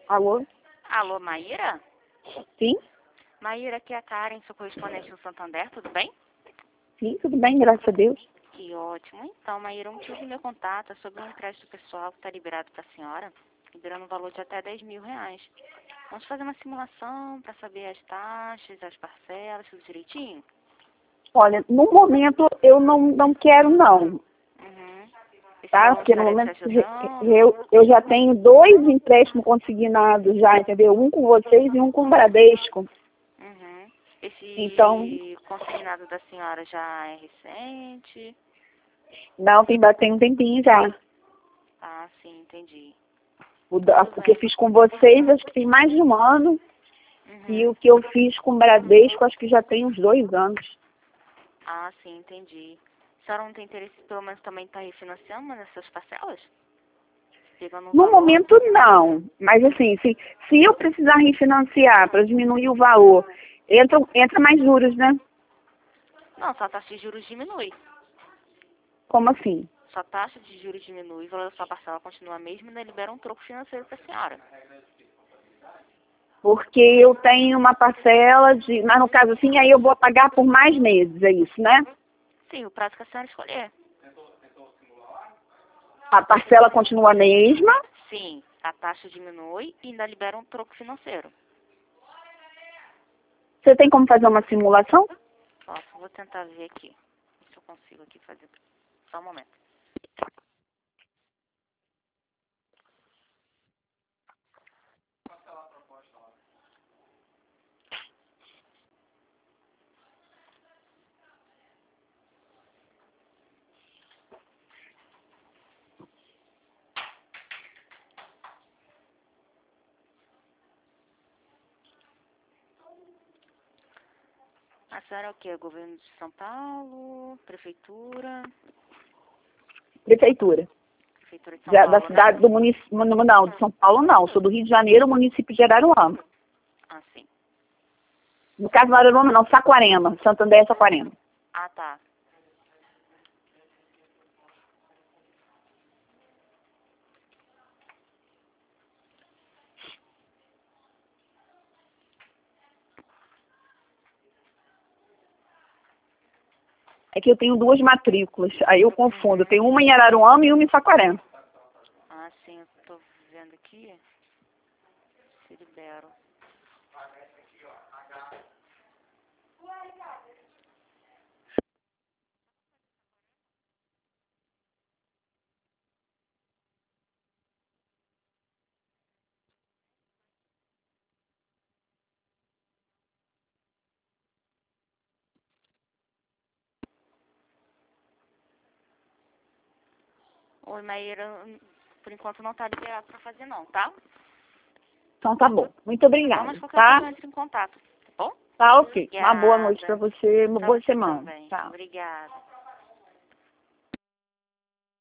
Alô? Alô, Maíra? Sim? Maíra, aqui é a Karen, sou correspondente do Santander, tudo bem? Sim, tudo bem, graças a Deus. Que ótimo. Então, Maíra, o motivo do meu contato é sobre um empréstimo pessoal que está liberado para a senhora, liberando um valor de até R$ 10.000. Vamos fazer uma simulação para saber as taxas, as parcelas, tudo direitinho? Olha, no momento eu não quero não, Uhum. Esse tá? valor Porque no estaria te momento ajudando? eu já tenho 2 empréstimos consignados já, entendeu? Um com vocês e um com o Bradesco. Uhum. Então, Esse consignado da senhora já é recente? não, tem um tempinho já. Ah, sim, entendi. Tudo Porque eu bem. fiz com vocês, acho que tem mais de um ano. E Uhum. o que eu fiz com o Bradesco, acho que já tem uns 2 anos. Ah, sim, entendi. A senhora não tem interesse, pelo menos, também estar refinanciando uma dessas parcelas? Pegando um No valor? momento, não. Mas, assim, se eu precisar refinanciar para diminuir o valor, entra mais juros, né? Não, sua taxa de juros diminui. Como assim? Sua taxa de juros diminui, o valor da sua parcela continua a mesma e ainda libera um troco financeiro para a senhora. Porque eu tenho uma parcela de... Mas, no caso, assim, aí eu vou pagar por mais meses, é isso, né? Sim, o prazo que a senhora escolher. A parcela continua a mesma. Sim, a taxa diminui e ainda libera um troco financeiro. Você tem como fazer uma simulação? Posso, vou tentar ver aqui. Se eu consigo aqui fazer. Só um momento. A senhora é o quê? Governo de São Paulo? Prefeitura? Prefeitura. Prefeitura de São Da Paulo, né? cidade do município... Não, de São Paulo não. Sou do Rio de Janeiro, município de Araruama. Ah, sim. No caso, não Araruama não, Saquarema. Santander é Saquarema. Ah, tá. É que eu tenho 2 matrículas, aí eu confundo. Eu Uhum. tenho uma em Araruama e uma em Saquarema. Ah, sim, eu tô vendo aqui. Se libero. Oi, Maíra, por enquanto não tá liberado pra fazer não, tá? Então tá bom. Muito Tá bom, mas obrigada, qualquer tá? coisa entre em contato, tá bom? Tá ok. Uma boa noite para Obrigada. você, uma Pra boa você semana. também. Tá. Obrigada.